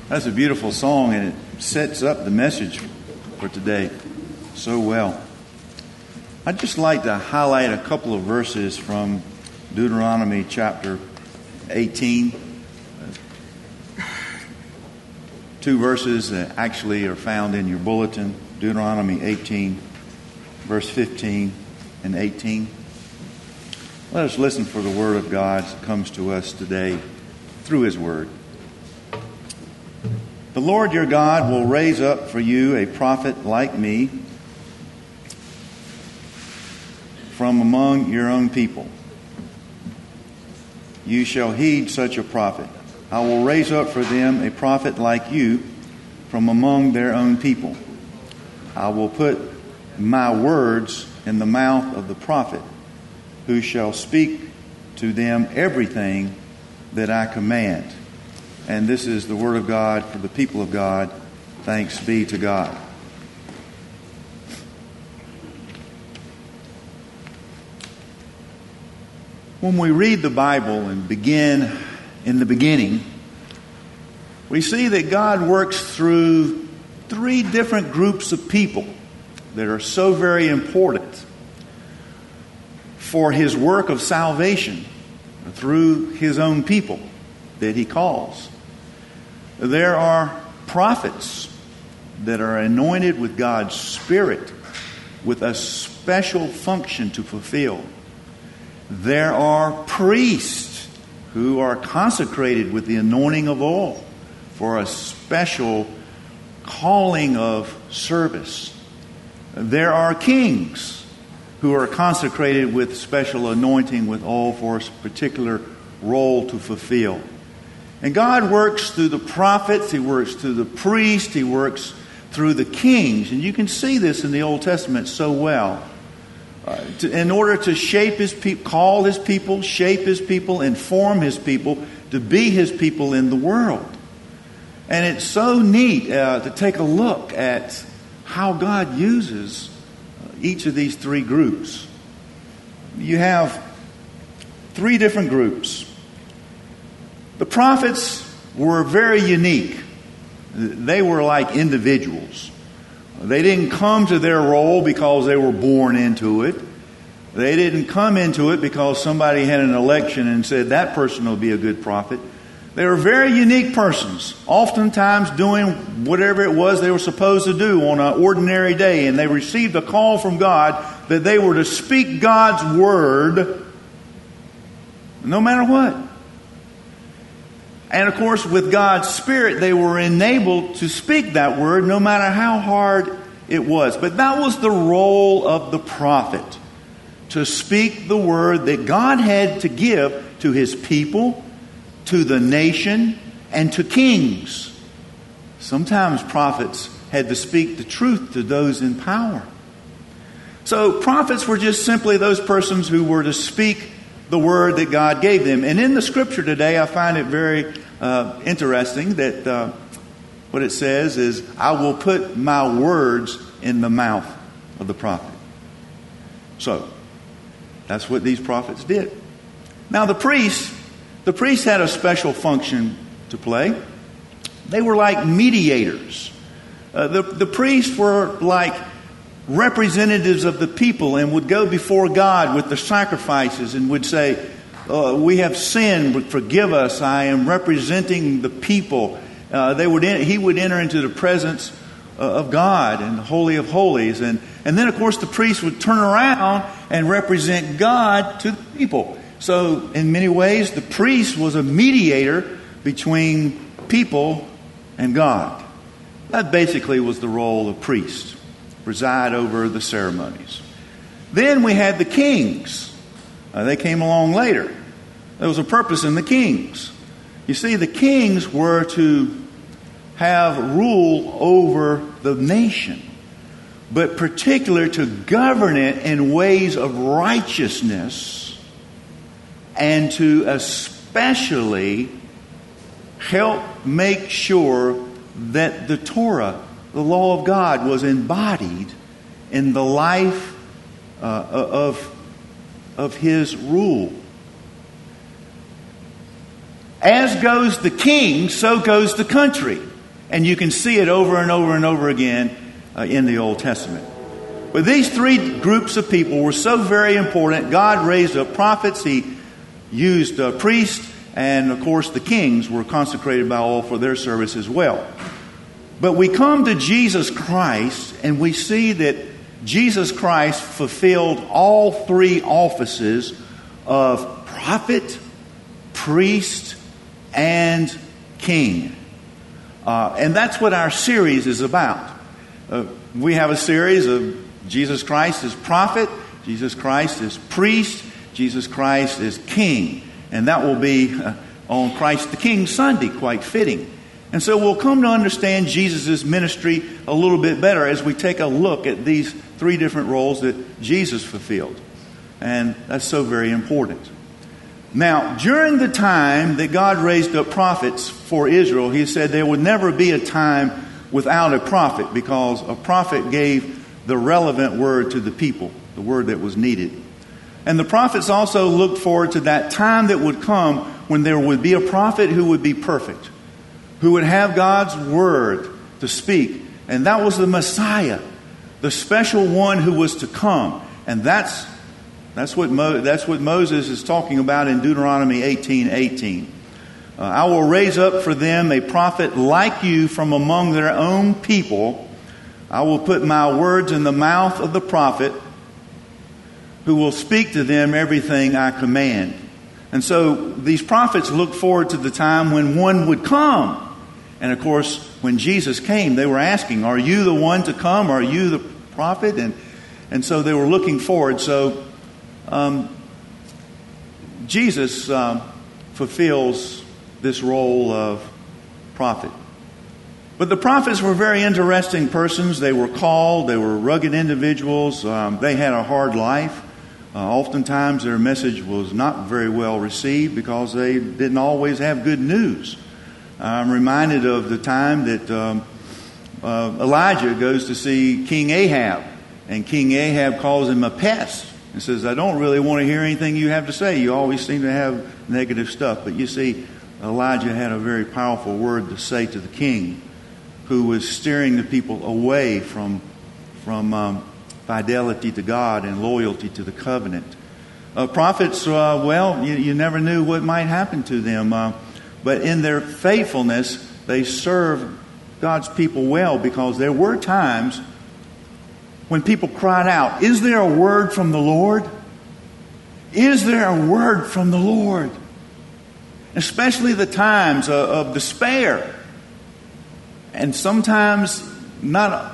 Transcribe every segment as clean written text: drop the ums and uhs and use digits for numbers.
That's a beautiful song, and it sets up the message for today so well. I'd just like to highlight a couple of verses from Deuteronomy chapter 18. Two verses that actually are found in your bulletin. Deuteronomy 18, verse 15 and 18. Let us listen for the word of God that comes to us today through His word. The Lord your God will raise up for you a prophet like me from among your own people. You shall heed such a prophet. I will raise up for them a prophet like you from among their own people. I will put my words in the mouth of the prophet, who shall speak to them everything that I command. And this is the word of God for the people of God. Thanks be to God. When we read the Bible and begin in the beginning, we see that God works through three different groups of people that are so very important for His work of salvation through His own people that He calls. There are prophets that are anointed with God's Spirit with a special function to fulfill. There are priests who are consecrated with the anointing of oil for a special calling of service. There are kings who are consecrated with special anointing with oil for a particular role to fulfill. And God works through the prophets, He works through the priests, He works through the kings. And you can see this in the Old Testament so well. In order to shape His people, call His people, shape His people, inform His people to be His people in the world. And it's so neat to take a look at how God uses each of these three groups. You have three different groups. The prophets were very unique. They were like individuals. They didn't come to their role because they were born into it. They didn't come into it because somebody had an election and said that person will be a good prophet. They were very unique persons, oftentimes doing whatever it was they were supposed to do on an ordinary day. And they received a call from God that they were to speak God's word no matter what. And of course, with God's Spirit, they were enabled to speak that word no matter how hard it was. But that was the role of the prophet, to speak the word that God had to give to His people, to the nation, and to kings. Sometimes prophets had to speak the truth to those in power. So prophets were just simply those persons who were to speak the word that God gave them. And in the scripture today, I find it very interesting that what it says is, I will put my words in the mouth of the prophet. So, that's what these prophets did. Now the priests had a special function to play. They were like mediators. The priests were like representatives of the people and would go before God with the sacrifices and would say, we have sinned, but forgive us. I am representing the people. He would enter into the presence of God in the Holy of Holies. And then, of course, the priest would turn around and represent God to the people. So, in many ways, the priest was a mediator between people and God. That basically was the role of priest, preside over the ceremonies. Then we had the kings. They came along later. There was a purpose in the kings. You see, the kings were to have rule over the nation, but particular to govern it in ways of righteousness, and to especially help make sure that the Torah, the law of God, was embodied in the life of His rule. As goes the king, so goes the country. And you can see it over and over and over again in the Old Testament. But these three groups of people were so very important. God raised up prophets. He used priests. And, of course, the kings were consecrated by all for their service as well. But we come to Jesus Christ, and we see that Jesus Christ fulfilled all three offices of prophet, priest, and king. And that's what our series is about. We have a series of Jesus Christ as prophet, Jesus Christ as priest, Jesus Christ as king. And that will be on Christ the King Sunday, quite fitting. And so we'll come to understand Jesus' ministry a little bit better as we take a look at these three different roles that Jesus fulfilled. And that's so very important. Now, during the time that God raised up prophets for Israel, He said there would never be a time without a prophet, because a prophet gave the relevant word to the people, the word that was needed. And the prophets also looked forward to that time that would come when there would be a prophet who would be perfect, who would have God's word to speak. And that was the Messiah, the special one who was to come. And that's what Moses is talking about in Deuteronomy 18:18. I will raise up for them a prophet like you from among their own people. I will put my words in the mouth of the prophet, who will speak to them everything I command. And so these prophets looked forward to the time when one would come. And of course, when Jesus came, they were asking, are you the one to come? Are you the prophet? And so they were looking forward. So Jesus fulfills this role of prophet. But the prophets were very interesting persons. They were called. They were rugged individuals. They had a hard life. Oftentimes their message was not very well received because they didn't always have good news. I'm reminded of the time that Elijah goes to see King Ahab. And King Ahab calls him a pest and says, I don't really want to hear anything you have to say. You always seem to have negative stuff. But you see, Elijah had a very powerful word to say to the king, who was steering the people away from fidelity to God and loyalty to the covenant. Prophets, you never knew what might happen to them. But in their faithfulness, they served God's people well, because there were times when people cried out, is there a word from the Lord? Is there a word from the Lord? Especially the times of despair. And sometimes not,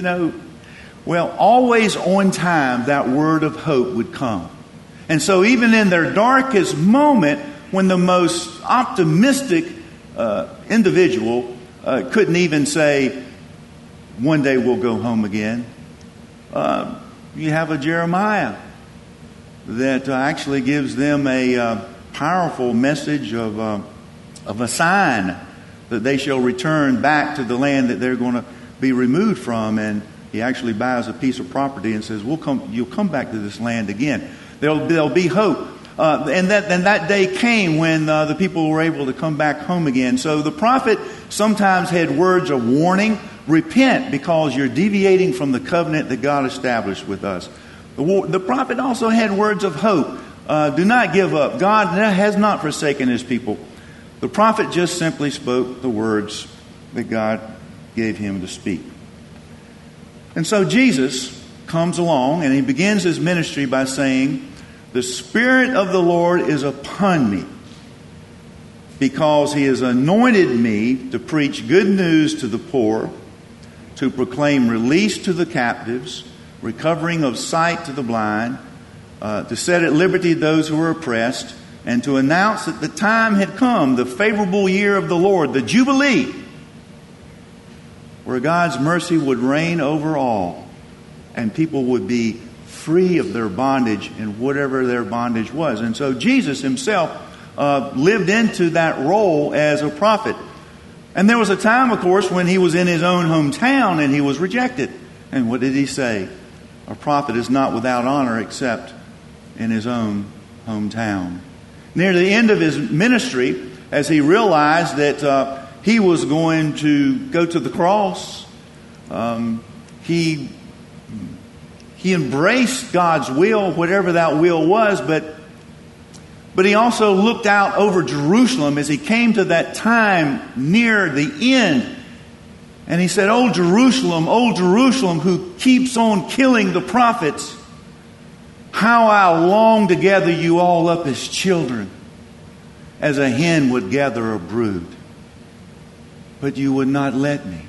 always on time, that word of hope would come. And so even in their darkest moment, when the most optimistic individual couldn't even say, one day we'll go home again, you have a Jeremiah that actually gives them a powerful message of a sign that they shall return back to the land that they're going to be removed from. And he actually buys a piece of property and says, you'll come back to this land again. There'll be hope. And that day came when the people were able to come back home again. So the prophet sometimes had words of warning. Repent, because you're deviating from the covenant that God established with us. The prophet also had words of hope. Do not give up. God has not forsaken His people. The prophet just simply spoke the words that God gave him to speak. And so Jesus comes along and He begins His ministry by saying, the Spirit of the Lord is upon me, because He has anointed me to preach good news to the poor, to proclaim release to the captives, recovering of sight to the blind, to set at liberty those who are oppressed, and to announce that the time had come, the favorable year of the Lord, the Jubilee, where God's mercy would reign over all, and people would be free of their bondage in whatever their bondage was. And so Jesus Himself lived into that role as a prophet. And there was a time, of course, when He was in His own hometown and He was rejected. And what did He say? A prophet is not without honor except in his own hometown. Near the end of His ministry, as He realized that he was going to go to the cross. He embraced God's will, whatever that will was, but he also looked out over Jerusalem as he came to that time near the end. And he said, "O Jerusalem, who keeps on killing the prophets, how I long to gather you all up as children, as a hen would gather a brood. But you would not let me."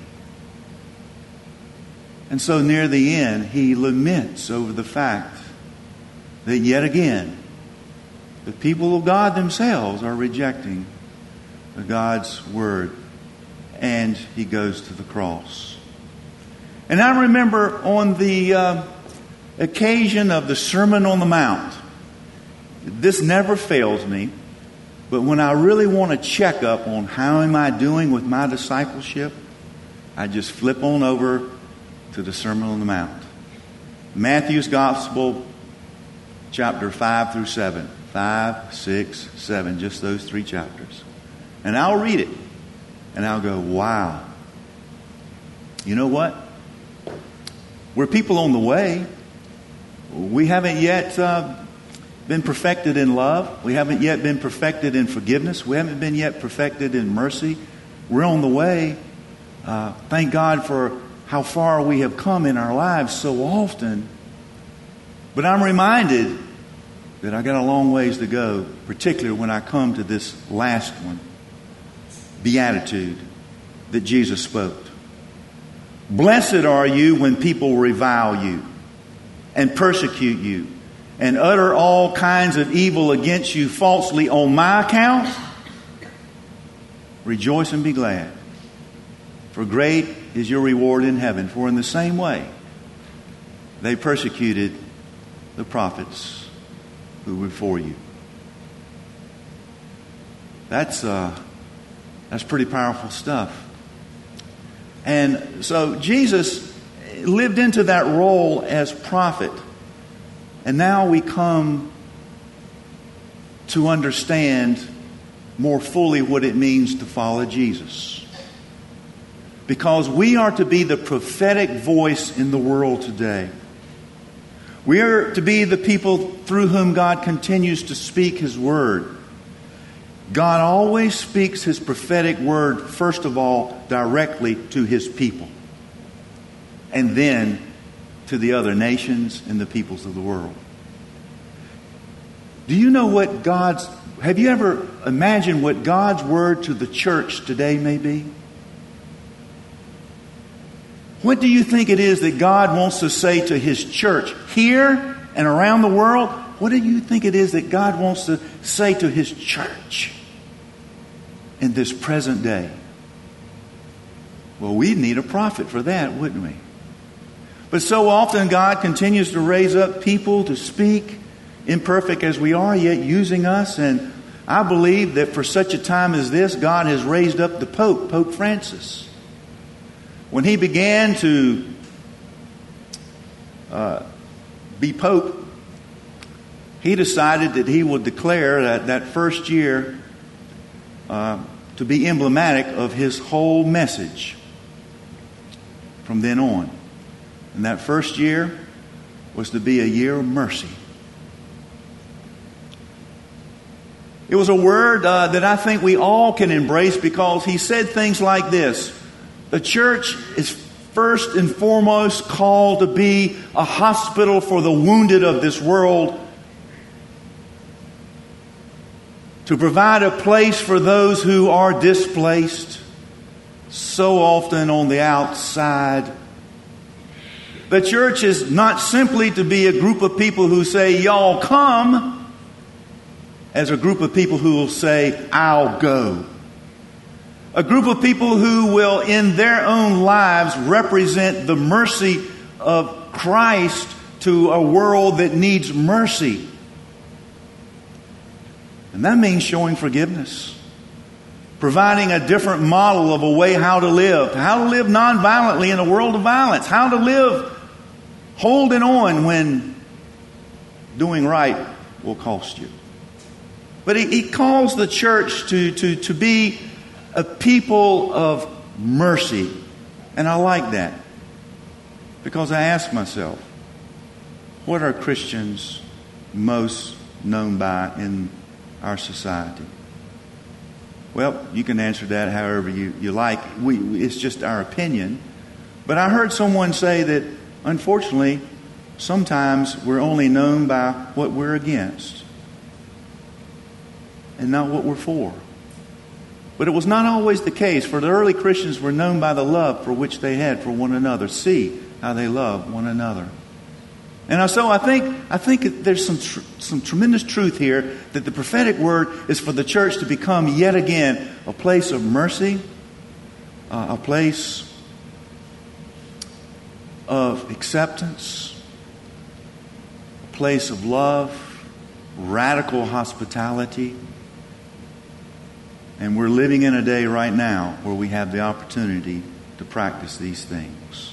And so near the end, he laments over the fact that yet again, the people of God themselves are rejecting God's word. And he goes to the cross. And I remember on the occasion of the Sermon on the Mount, this never fails me, but when I really want to check up on how am I doing with my discipleship, I just flip on over to the Sermon on the Mount. Matthew's Gospel, chapter 5 through 7. 5, 6, 7, just those 3 chapters. And I'll read it. And I'll go, wow. You know what? We're people on the way. We haven't yet been perfected in love. We haven't yet been perfected in forgiveness. We haven't been yet perfected in mercy. We're on the way. Thank God for how far we have come in our lives so often. But I'm reminded that I got a long ways to go, particularly when I come to this last one. Beatitude that Jesus spoke. Blessed are you when people revile you and persecute you and utter all kinds of evil against you falsely on my account. Rejoice and be glad, for great is your reward in heaven. For in the same way they persecuted the prophets who were before you. That's pretty powerful stuff. And so Jesus lived into that role as prophet. And now we come to understand more fully what it means to follow Jesus. Because we are to be the prophetic voice in the world today. We are to be the people through whom God continues to speak His word. God always speaks His prophetic word, first of all, directly to His people. And then to the other nations and the peoples of the world. Do you know what have you ever imagined what God's word to the church today may be? What do you think it is that God wants to say to His church here and around the world? What do you think it is that God wants to say to His church in this present day? Well, we'd need a prophet for that, wouldn't we? But so often God continues to raise up people to speak, imperfect as we are, yet using us. And I believe that for such a time as this, God has raised up the Pope, Pope Francis. When he began to be Pope, he decided that he would declare that first year to be emblematic of his whole message from then on. And that first year was to be a year of mercy. It was a word that I think we all can embrace, because he said things like this: the church is first and foremost called to be a hospital for the wounded of this world, to provide a place for those who are displaced, so often on the outside. The church is not simply to be a group of people who say, "Y'all come," as a group of people who will say, "I'll go." A group of people who will, in their own lives, represent the mercy of Christ to a world that needs mercy. And that means showing forgiveness, providing a different model of a way how to live nonviolently in a world of violence, how to live holding on when doing right will cost you. But he calls the church to be a people of mercy. And I like that, because I ask myself, what are Christians most known by in our society? Well, you can answer that however you like. It's just our opinion. But I heard someone say that, unfortunately, sometimes we're only known by what we're against and not what we're for. But it was not always the case, for the early Christians were known by the love for which they had for one another. See how they love one another. And so I think there's some tremendous truth here, that the prophetic word is for the church to become yet again a place of mercy, a place of acceptance, a place of love, radical hospitality. And we're living in a day right now where we have the opportunity to practice these things.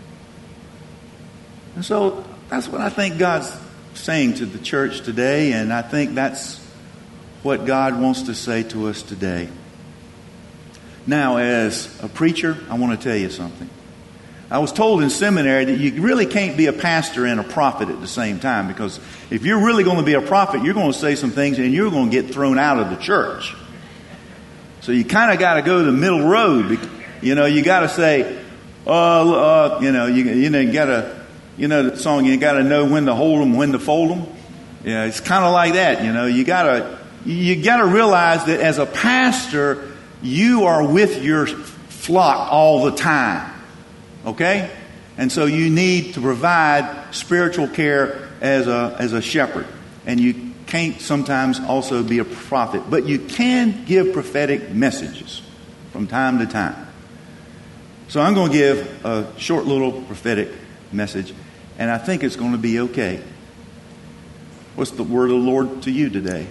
And so that's what I think God's saying to the church today, and I think that's what God wants to say to us today. Now, as a preacher, I want to tell you something. I was told in seminary that you really can't be a pastor and a prophet at the same time, because if you're really going to be a prophet, you're going to say some things and you're going to get thrown out of the church. So you kind of got to go the middle road. You got to say, you got to, the song, you got to know when to hold them, when to fold them. Yeah, it's kind of like that. You got to realize that as a pastor, you are with your flock all the time. Okay? And so you need to provide spiritual care as a shepherd. And you can't sometimes also be a prophet, but you can give prophetic messages from time to time. So I'm going to give a short little prophetic message, and I think it's going to be okay. What's the word of the Lord to you today?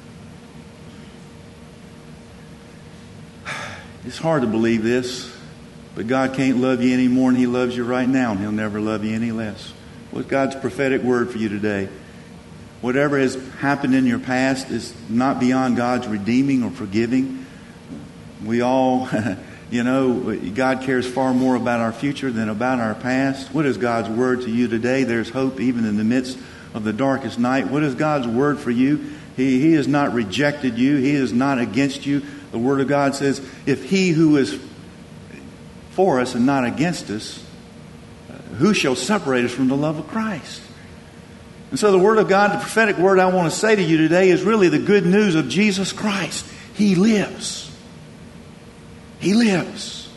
It's hard to believe this, but God can't love you any more than He loves you right now, and He'll never love you any less. What's God's prophetic word for you today? Whatever has happened in your past is not beyond God's redeeming or forgiving. We all, God cares far more about our future than about our past. What is God's word to you today? There's hope even in the midst of the darkest night. What is God's word for you? He has not rejected you. He is not against you. The word of God says, if He who is for us and not against us, who shall separate us from the love of Christ? And so the word of God, the prophetic word I want to say to you today, is really the good news of Jesus Christ. He lives. He lives.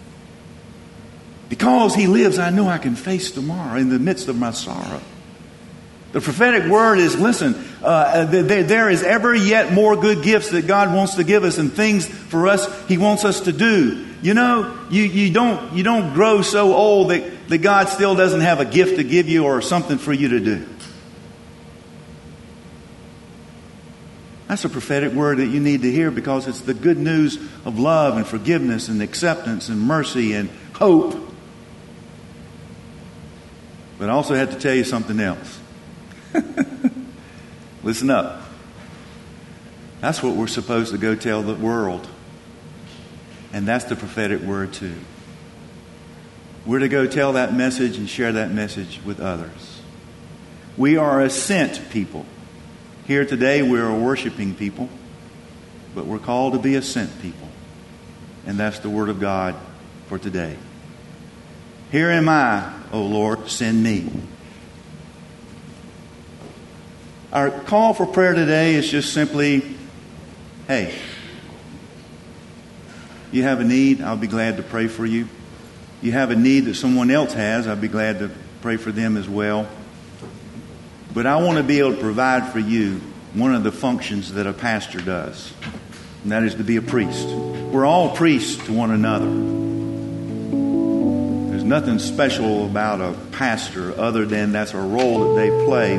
Because He lives, I know I can face tomorrow in the midst of my sorrow. The prophetic word is, listen, there is ever yet more good gifts that God wants to give us, and things for us He wants us to do. You don't grow so old that God still doesn't have a gift to give you or something for you to do. That's a prophetic word that you need to hear, because it's the good news of love and forgiveness and acceptance and mercy and hope. But I also have to tell you something else. Listen up. That's what we're supposed to go tell the world. And that's the prophetic word too. We're to go tell that message and share that message with others. We are a sent people. Here today we are worshiping people, but we're called to be a sent people. And that's the word of God for today. Here am I, O Lord, send me. Our call for prayer today is just simply, hey, you have a need, I'll be glad to pray for you. You have a need that someone else has, I'll be glad to pray for them as well. But I want to be able to provide for you one of the functions that a pastor does, and that is to be a priest. We're all priests to one another. There's nothing special about a pastor other than that's a role that they play.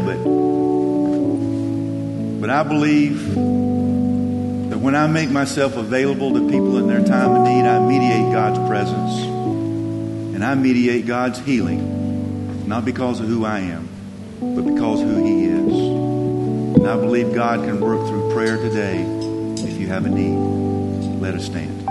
But I believe that when I make myself available to people in their time of need, I mediate God's presence. And I mediate God's healing, not because of who I am, but because of who He is. And I believe God can work through prayer today. If you have a need, let us stand.